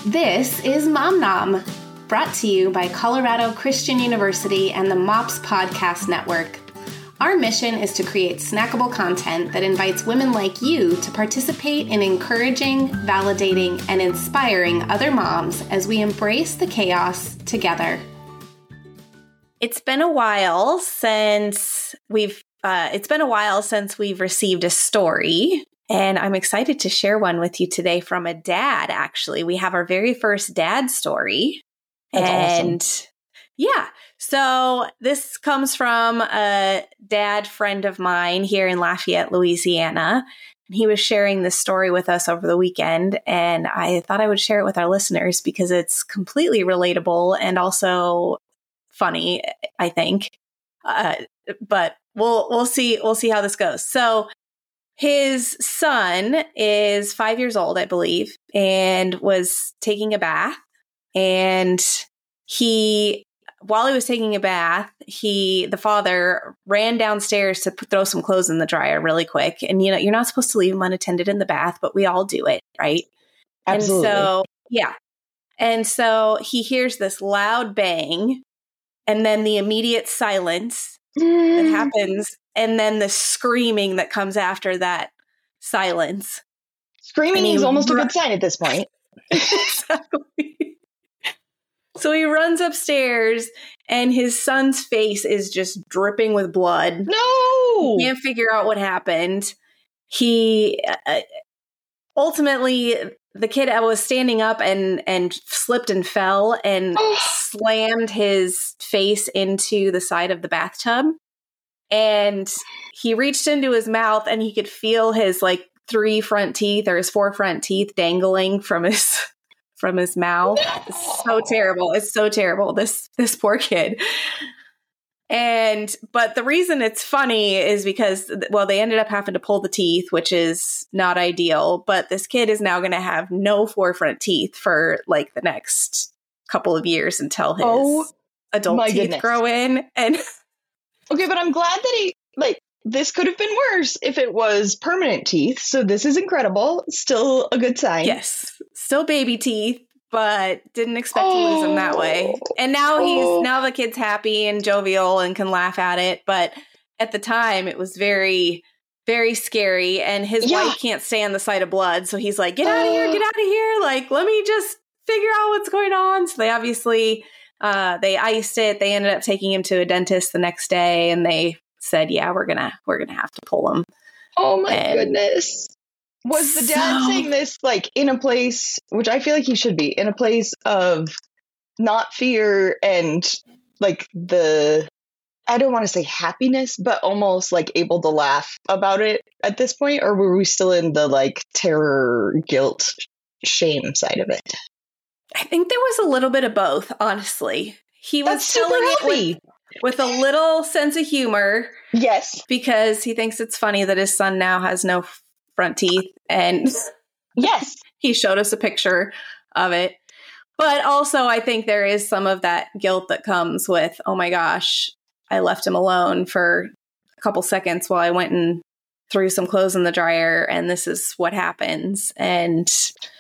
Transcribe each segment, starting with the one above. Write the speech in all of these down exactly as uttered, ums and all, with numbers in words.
This is Mom Nom, brought to you by Colorado Christian University and the MOPS Podcast Network. Our mission is to create snackable content that invites women like you to participate in encouraging, validating, and inspiring other moms as we embrace the chaos together. It's been a while since we've uh, it's been a while since we've received a story. And I'm excited to share one with you today from a dad, actually. We have our very first dad story. That's and awesome. Yeah. So this comes from a dad friend of mine here in Lafayette, Louisiana. And he was sharing this story with us over the weekend. And I thought I would share it with our listeners because it's completely relatable and also funny, I think. Uh, but we'll we'll see we'll see how this goes. So his son is five years old, I believe, and was taking a bath. And he, while he was taking a bath, he, the father, ran downstairs to p- throw some clothes in the dryer really quick. And, you know, you're not supposed to leave them unattended in the bath, but we all do it, right? Absolutely. And so, yeah. And so he hears this loud bang and then the immediate silence that happens. And then the screaming that comes after that silence. Screaming And he is almost ru- a good sign at this point. Exactly. So he runs upstairs and his son's face is just dripping with blood. No! He can't figure out what happened. He uh, ultimately, the kid was standing up and, and slipped and fell and slammed his face into the side of the bathtub. And he reached into his mouth and he could feel his like three front teeth or his four front teeth dangling from his from his mouth. No! It's so terrible. It's so terrible. This this poor kid. And but the reason it's funny is because, well, they ended up having to pull the teeth, which is not ideal. But this kid is now going to have no four front teeth for like the next couple of years until his Oh, adult my teeth goodness. grow in. And Okay, but I'm glad that he, like, this could have been worse if it was permanent teeth. So this is incredible. Still a good sign. yes, still baby teeth, but didn't expect to lose them that way. Oh. And now he's Oh. now the kid's happy and jovial and can laugh at it. But at the time, it was very, very scary. And his Yeah. wife can't stand the sight of blood, so he's like, "Get out of here! Get out of here! Like, let me just figure out what's going on." So they obviously uh, they iced it. They ended up taking him to a dentist the next day, and they said, "Yeah, we're gonna we're gonna have to pull him." Oh my And goodness. Was the dad so- saying this like in a place, which I feel like he should be, in a place of not fear and like the, I don't want to say happiness, but almost like able to laugh about it at this point? Or were we still in the like terror, guilt, shame side of it? I think there was a little bit of both, honestly. He was That's super telling it healthy. with, with a little sense of humor Yes. because he thinks it's funny that his son now has no front teeth. And Yes. he showed us a picture of it. But also, I think there is some of that guilt that comes with, oh my gosh, I left him alone for a couple seconds while I went and threw some clothes in the dryer, and this is what happens. And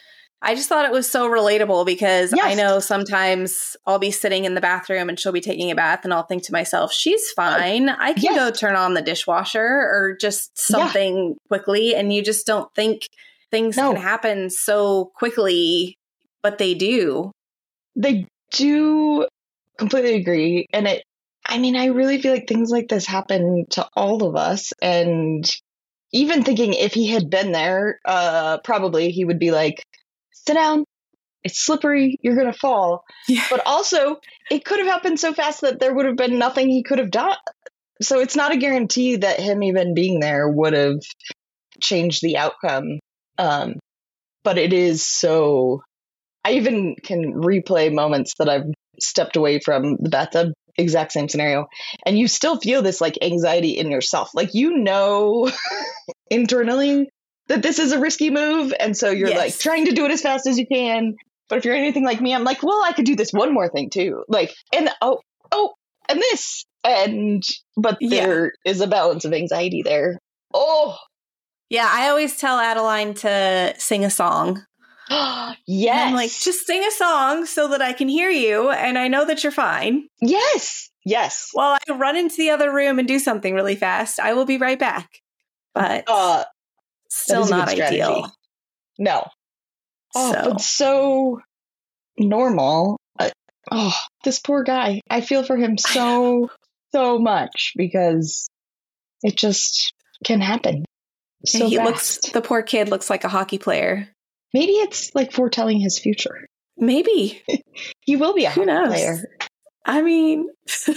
I just thought it was so relatable because Yes. I know sometimes I'll be sitting in the bathroom and she'll be taking a bath and I'll think to myself, she's fine. I can Yes. go turn on the dishwasher or just something quickly. And you just don't think things No. can happen so quickly, but they do. They do completely agree. And it, I mean, I really feel like things like this happen to all of us. And even thinking if he had been there, uh, probably he would be like, sit down. It's slippery. You're going to fall. Yeah. But also, it could have happened so fast that there would have been nothing he could have done. So it's not a guarantee that him even being there would have changed the outcome. Um, but it is so... I even can replay moments that I've stepped away from the bathtub, exact same scenario. And you still feel this like anxiety in yourself. Like, you know, internally that this is a risky move. And so you're Yes. like trying to do it as fast as you can. But if you're anything like me, I'm like, well, I could do this one more thing too. Like, and oh, oh, and this. And, but Yeah. there is a balance of anxiety there. Oh, Yeah, I always tell Adeline to sing a song Yes. And I'm like, just sing a song so that I can hear you. And I know that you're fine. Yes. Yes. While I run into the other room and do something really fast, I will be right back. But uh, still not ideal. No. Oh, so. but so normal. Uh, oh, this poor guy. I feel for him so, so much because it just can happen. So he fast. looks, the poor kid looks like a hockey player. Maybe it's like foretelling his future. Maybe. He will be a Who hockey knows? player. I mean,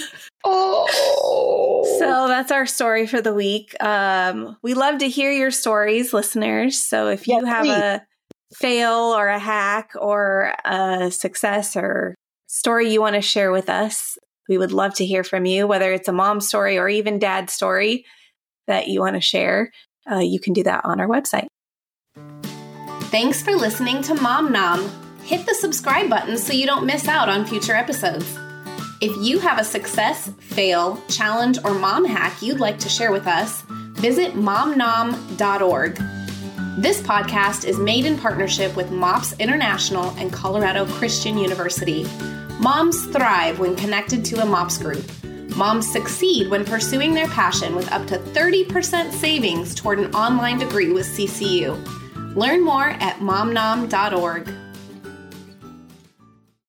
oh. So that's our story for the week. Um, we love to hear your stories, listeners. So if you yeah, have please. a fail or a hack or a success or story you want to share with us, we would love to hear from you, whether it's a mom story or even dad story that you want to share. Uh, you can do that on our website. Thanks for listening to Mom Nom. Hit the subscribe button so you don't miss out on future episodes. If you have a success, fail, challenge, or mom hack you'd like to share with us, visit mom nom dot org. This podcast is made in partnership with MOPS International and Colorado Christian University. Moms thrive when connected to a MOPS group. Moms succeed when pursuing their passion with up to thirty percent savings toward an online degree with C C U. Learn more at mom nom dot org.